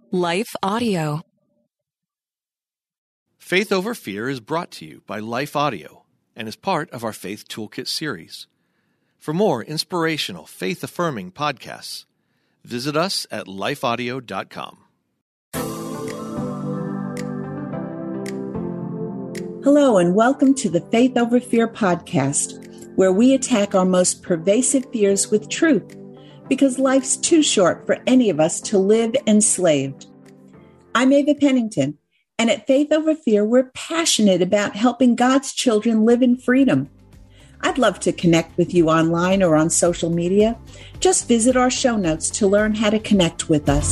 Life Audio. Faith Over Fear is brought to you by Life Audio and is part of our Faith Toolkit series. For more inspirational, faith-affirming podcasts, visit us at lifeaudio.com. Hello, and welcome to the Faith Over Fear podcast, where we attack our most pervasive fears with truth, because life's too short for any of us to live enslaved. I'm Ava Pennington, and at Faith Over Fear, we're passionate about helping God's children live in freedom. I'd love to connect with you online or on social media. Just visit our show notes to learn how to connect with us.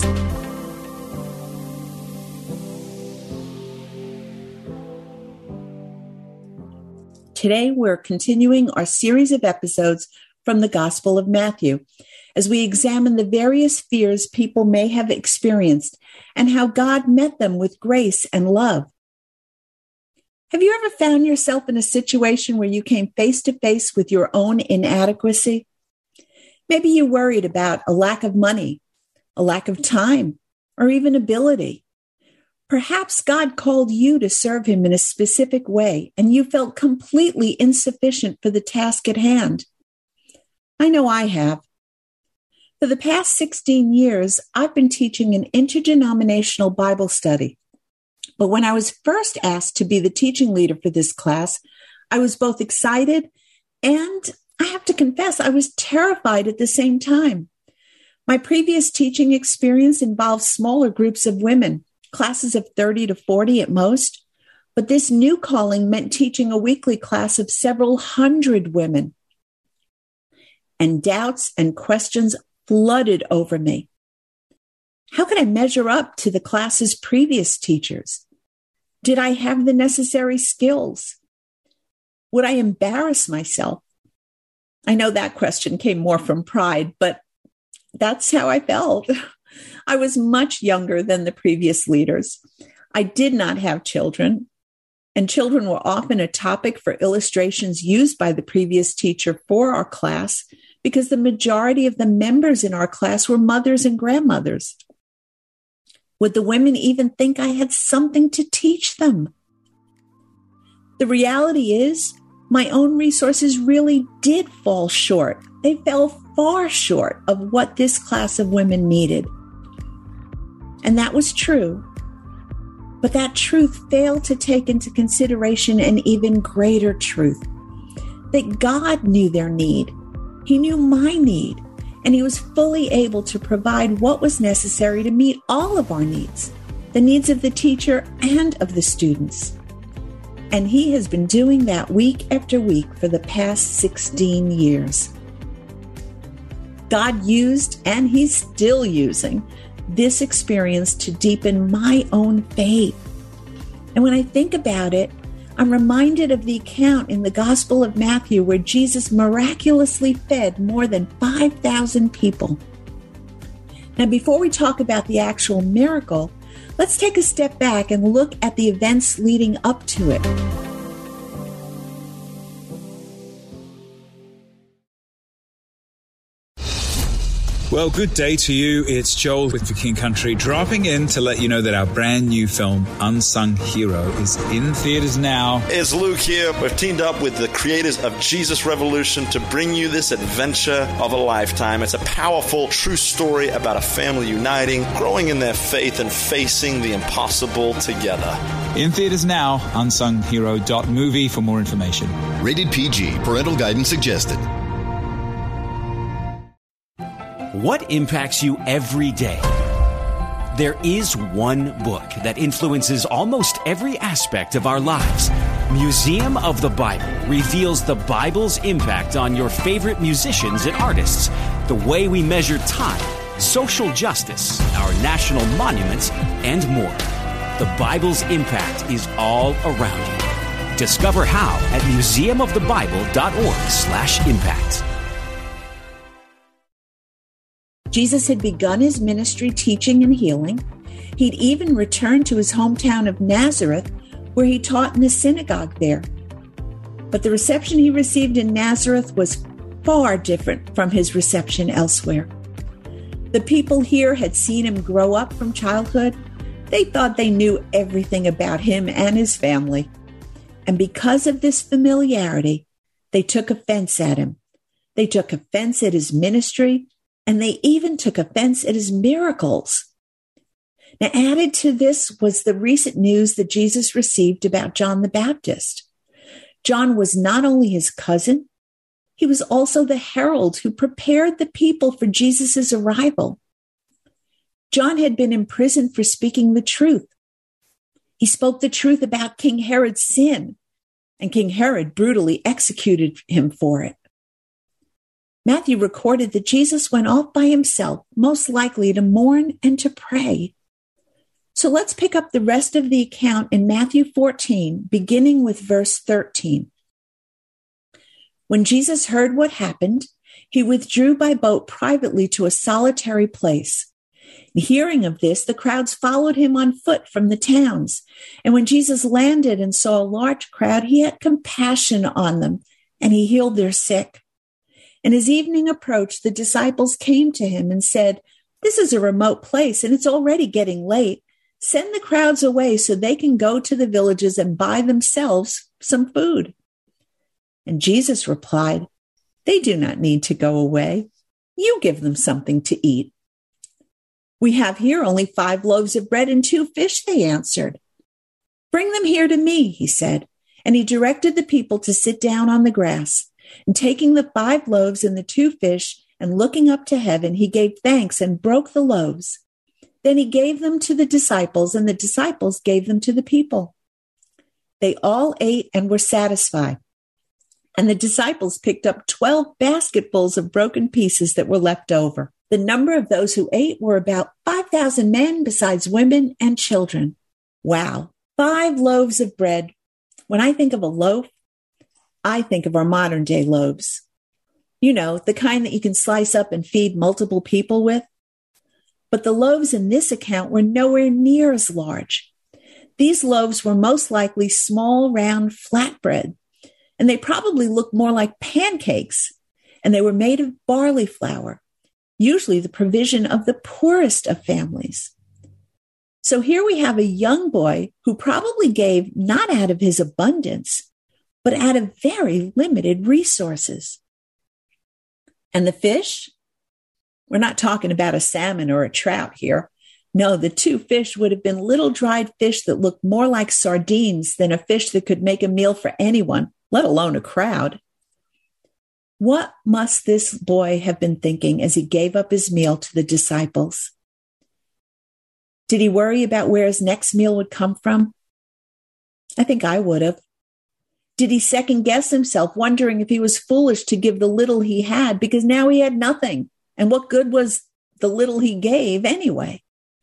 Today, we're continuing our series of episodes from the Gospel of Matthew, as we examine the various fears people may have experienced and how God met them with grace and love. Have you ever found yourself in a situation where you came face to face with your own inadequacy? Maybe you worried about a lack of money, a lack of time, or even ability. Perhaps God called you to serve him in a specific way, and you felt completely insufficient for the task at hand. I know I have. For the past 16 years, I've been teaching an interdenominational Bible study. But when I was first asked to be the teaching leader for this class, I was both excited and, I have to confess, I was terrified at the same time. My previous teaching experience involved smaller groups of women, classes of 30 to 40 at most. But this new calling meant teaching a weekly class of several hundred women. And doubts and questions flooded over me. How could I measure up to the class's previous teachers? Did I have the necessary skills? Would I embarrass myself? I know that question came more from pride, but that's how I felt. I was much younger than the previous leaders. I did not have children, and children were often a topic for illustrations used by the previous teacher for our class, because the majority of the members in our class were mothers and grandmothers. Would the women even think I had something to teach them? The reality is, my own resources really did fall short. They fell far short of what this class of women needed. And that was true. But that truth failed to take into consideration an even greater truth, that God knew their need. He knew my need, and he was fully able to provide what was necessary to meet all of our needs, the needs of the teacher and of the students. And he has been doing that week after week for the past 16 years. God used, and he's still using, this experience to deepen my own faith. And when I think about it, I'm reminded of the account in the Gospel of Matthew where Jesus miraculously fed more than 5,000 people. Now, before we talk about the actual miracle, let's take a step back and look at the events leading up to it. Well, good day to you. It's Joel with The King Country, dropping in to let you know that our brand new film, Unsung Hero, is in theaters now. It's Luke here. We've teamed up with the creators of Jesus Revolution to bring you this adventure of a lifetime. It's a powerful, true story about a family uniting, growing in their faith, and facing the impossible together. In theaters now, unsunghero.movie for more information. Rated PG. Parental guidance suggested. What impacts you every day? There is one book that influences almost every aspect of our lives. Museum of the Bible reveals the Bible's impact on your favorite musicians and artists, the way we measure time, social justice, our national monuments, and more. The Bible's impact is all around you. Discover how at museumofthebible.org/impact. Jesus had begun his ministry teaching and healing. He'd even returned to his hometown of Nazareth, where he taught in the synagogue there. But the reception he received in Nazareth was far different from his reception elsewhere. The people here had seen him grow up from childhood. They thought they knew everything about him and his family. And because of this familiarity, they took offense at him. They took offense at his ministry, and they even took offense at his miracles. Now, added to this was the recent news that Jesus received about John the Baptist. John was not only his cousin, he was also the herald who prepared the people for Jesus' arrival. John had been imprisoned for speaking the truth. He spoke the truth about King Herod's sin, and King Herod brutally executed him for it. Matthew recorded that Jesus went off by himself, most likely to mourn and to pray. So let's pick up the rest of the account in Matthew 14, beginning with verse 13. When Jesus heard what happened, he withdrew by boat privately to a solitary place. Hearing of this, the crowds followed him on foot from the towns. And when Jesus landed and saw a large crowd, he had compassion on them, and he healed their sick. And as evening approached, the disciples came to him and said, "This is a remote place, and it's already getting late. Send the crowds away so they can go to the villages and buy themselves some food." And Jesus replied, "They do not need to go away. You give them something to eat." "We have here only 5 loaves of bread and 2 fish," they answered. "Bring them here to me," he said. And he directed the people to sit down on the grass. And taking the 5 loaves and the 2 fish, and looking up to heaven, he gave thanks and broke the loaves. Then he gave them to the disciples, and the disciples gave them to the people. They all ate and were satisfied. And the disciples picked up 12 basketfuls of broken pieces that were left over. The number of those who ate were about 5,000 men, besides women and children. Wow, 5 loaves of bread. When I think of a loaf, I think of our modern day loaves. You know, the kind that you can slice up and feed multiple people with. But the loaves in this account were nowhere near as large. These loaves were most likely small, round flatbread, and they probably looked more like pancakes, and they were made of barley flour, usually the provision of the poorest of families. So here we have a young boy who probably gave not out of his abundance, but out of very limited resources. And the fish? We're not talking about a salmon or a trout here. No, the 2 fish would have been little dried fish that looked more like sardines than a fish that could make a meal for anyone, let alone a crowd. What must this boy have been thinking as he gave up his meal to the disciples? Did he worry about where his next meal would come from? I think I would have. Did he second guess himself, wondering if he was foolish to give the little he had because now he had nothing? And what good was the little he gave anyway?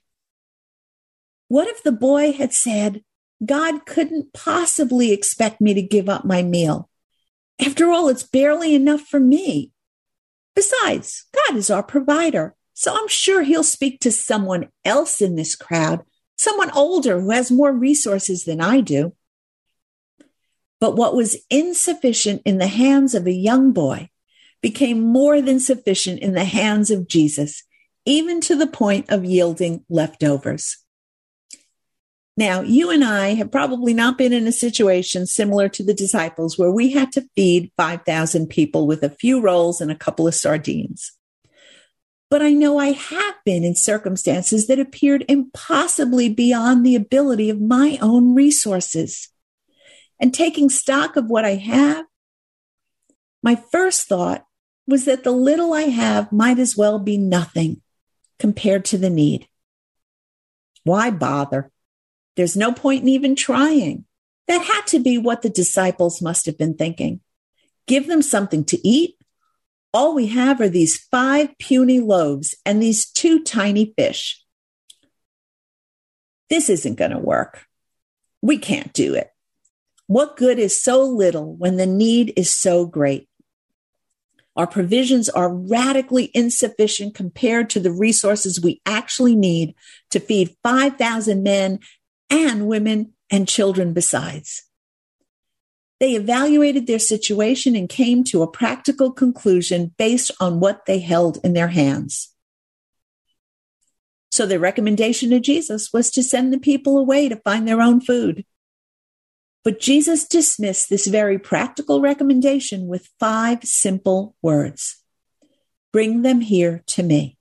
What if the boy had said, "God couldn't possibly expect me to give up my meal. After all, it's barely enough for me. Besides, God is our provider, so I'm sure he'll speak to someone else in this crowd, someone older who has more resources than I do." But what was insufficient in the hands of a young boy became more than sufficient in the hands of Jesus, even to the point of yielding leftovers. Now, you and I have probably not been in a situation similar to the disciples where we had to feed 5,000 people with a few rolls and a couple of sardines. But I know I have been in circumstances that appeared impossibly beyond the ability of my own resources. And taking stock of what I have, my first thought was that the little I have might as well be nothing compared to the need. Why bother? There's no point in even trying. That had to be what the disciples must have been thinking. Give them something to eat. All we have are these 5 puny loaves and these 2 tiny fish. This isn't going to work. We can't do it. What good is so little when the need is so great? Our provisions are radically insufficient compared to the resources we actually need to feed 5,000 men and women and children besides. They evaluated their situation and came to a practical conclusion based on what they held in their hands. So the recommendation to Jesus was to send the people away to find their own food. But Jesus dismissed this very practical recommendation with 5 simple words. Bring them here to me.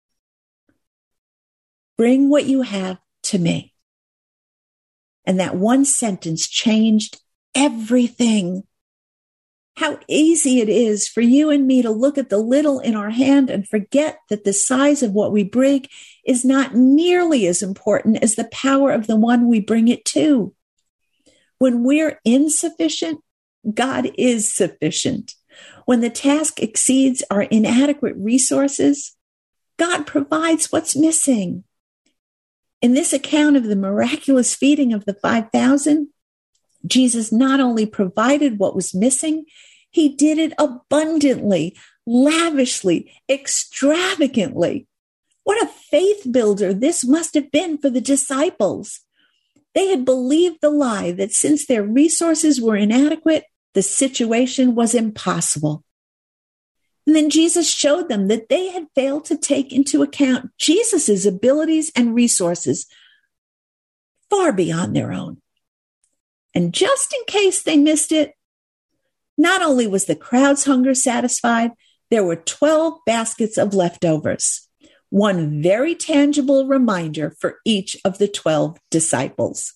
Bring what you have to me. And that one sentence changed everything. How easy it is for you and me to look at the little in our hand and forget that the size of what we bring is not nearly as important as the power of the one we bring it to. When we're insufficient, God is sufficient. When the task exceeds our inadequate resources, God provides what's missing. In this account of the miraculous feeding of the 5,000, Jesus not only provided what was missing, he did it abundantly, lavishly, extravagantly. What a faith builder this must have been for the disciples. They had believed the lie that since their resources were inadequate, the situation was impossible. And then Jesus showed them that they had failed to take into account Jesus's abilities and resources far beyond their own. And just in case they missed it, not only was the crowd's hunger satisfied, there were 12 baskets of leftovers, one very tangible reminder for each of the 12 disciples.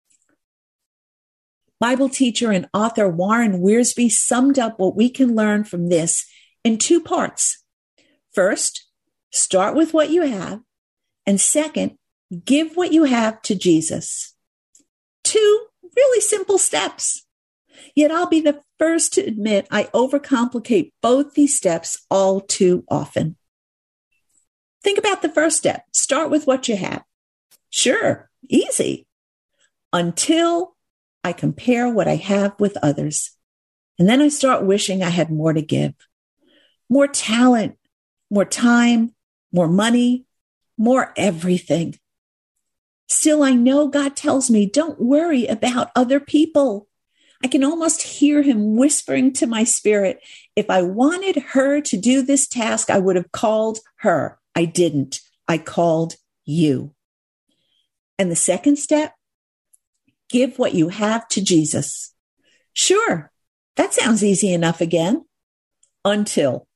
Bible teacher and author Warren Wiersbe summed up what we can learn from this in 2 parts. First, start with what you have. And second, give what you have to Jesus. 2 really simple steps. Yet I'll be the first to admit I overcomplicate both these steps all too often. Think about the first step. Start with what you have. Sure, easy. Until I compare what I have with others. And then I start wishing I had more to give. More talent, more time, more money, more everything. Still, I know God tells me, don't worry about other people. I can almost hear him whispering to my spirit, if I wanted her to do this task, I would have called her. I didn't. I called you. And the second step, give what you have to Jesus. Sure, that sounds easy enough again. Until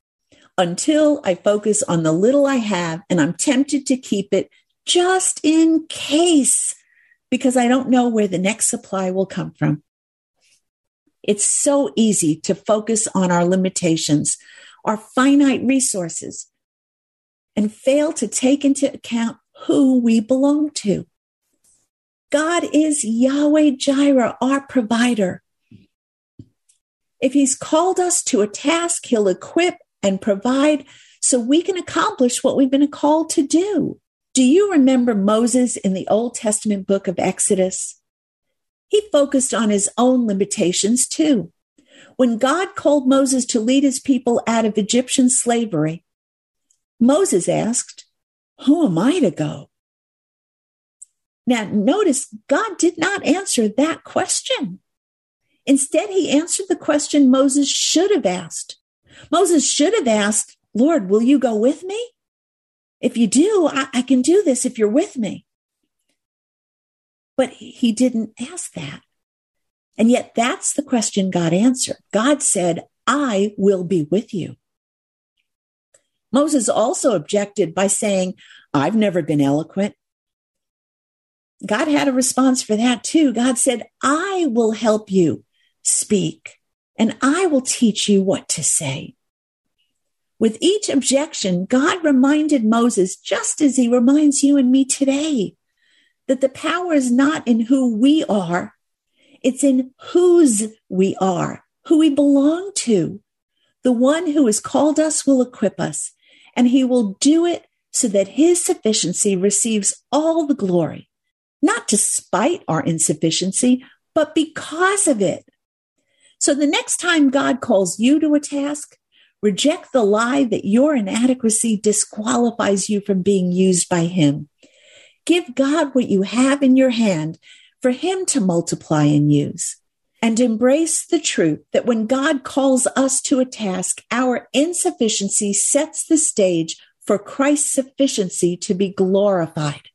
I focus on the little I have and I'm tempted to keep it just in case, because I don't know where the next supply will come from. It's so easy to focus on our limitations, our finite resources, and fail to take into account who we belong to. God is Yahweh Jireh, our provider. If he's called us to a task, he'll equip and provide so we can accomplish what we've been called to do. Do you remember Moses in the Old Testament book of Exodus? He focused on his own limitations too. When God called Moses to lead his people out of Egyptian slavery, Moses asked, "Who am I to go?" Now, notice God did not answer that question. Instead, he answered the question Moses should have asked. Moses should have asked, "Lord, will you go with me? If you do, I can do this if you're with me." But he didn't ask that. And yet that's the question God answered. God said, "I will be with you." Moses also objected by saying, "I've never been eloquent." God had a response for that too. God said, "I will help you speak, and I will teach you what to say." With each objection, God reminded Moses, just as he reminds you and me today, that the power is not in who we are, it's in whose we are, who we belong to. The one who has called us will equip us, and he will do it so that his sufficiency receives all the glory, not despite our insufficiency, but because of it. So the next time God calls you to a task, reject the lie that your inadequacy disqualifies you from being used by him. Give God what you have in your hand for him to multiply and use. And embrace the truth that when God calls us to a task, our insufficiency sets the stage for Christ's sufficiency to be glorified.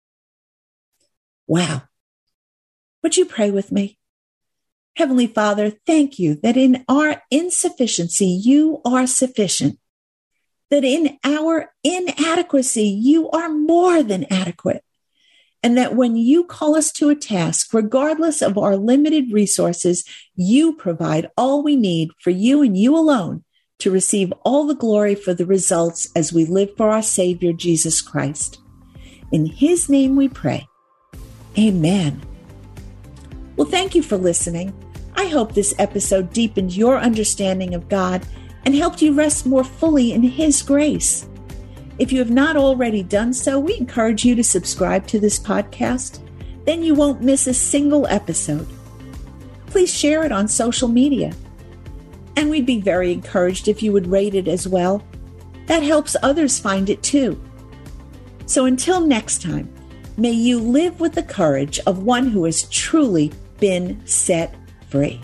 Wow. Would you pray with me? Heavenly Father, thank you that in our insufficiency, you are sufficient. That in our inadequacy, you are more than adequate. And that when you call us to a task, regardless of our limited resources, you provide all we need for you and you alone to receive all the glory for the results as we live for our Savior, Jesus Christ. In his name we pray. Amen. Well, thank you for listening. I hope this episode deepened your understanding of God and helped you rest more fully in his grace. If you have not already done so, we encourage you to subscribe to this podcast. Then you won't miss a single episode. Please share it on social media. And we'd be very encouraged if you would rate it as well. That helps others find it too. So until next time, may you live with the courage of one who has truly been set free.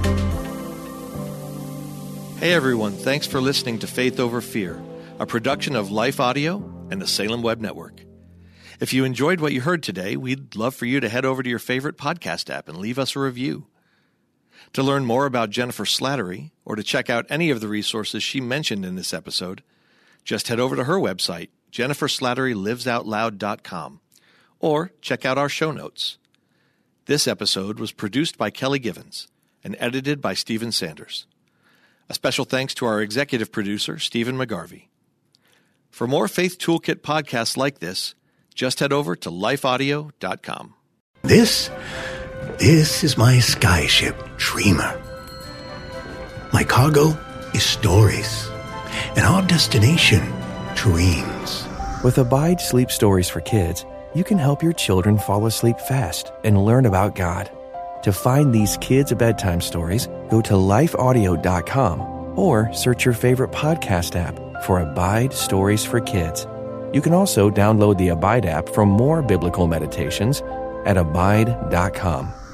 Hey everyone, thanks for listening to Faith Over Fear, a production of Life Audio and the Salem Web Network. If you enjoyed what you heard today, we'd love for you to head over to your favorite podcast app and leave us a review. To learn more about Jennifer Slattery, or to check out any of the resources she mentioned in this episode, just head over to her website, jenniferslatterylivesoutloud.com, or check out our show notes. This episode was produced by Kelly Givens and edited by Stephen Sanders. A special thanks to our executive producer, Stephen McGarvey. For more Faith Toolkit podcasts like this, just head over to lifeaudio.com. This is my skyship, Dreamer. My cargo is stories, and our destination, dreams. With Abide Sleep Stories for Kids, you can help your children fall asleep fast and learn about God. To find these kids' bedtime stories, go to lifeaudio.com or search your favorite podcast app for Abide Stories for Kids. You can also download the Abide app for more biblical meditations at abide.com.